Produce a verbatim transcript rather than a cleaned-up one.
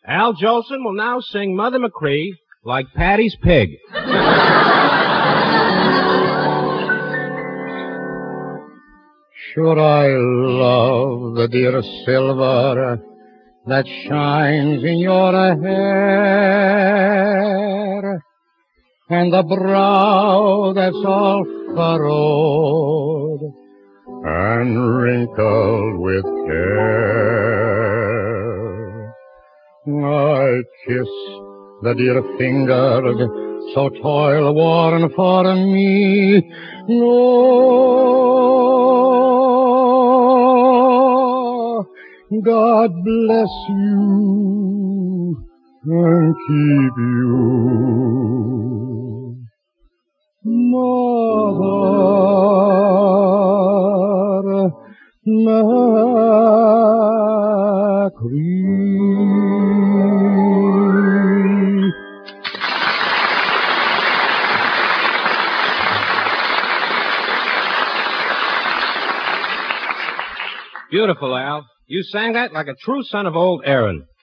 Al Jolson will now sing Mother McCree like Patty's pig. Should I love the dear silver that shines in your hair, and the brow that's all furrowed and wrinkled with care? I kiss the dear fingers so toil-worn for me. No, God bless you and keep you, Mother McCree. Beautiful, Al. You sang that like a true son of old Aaron.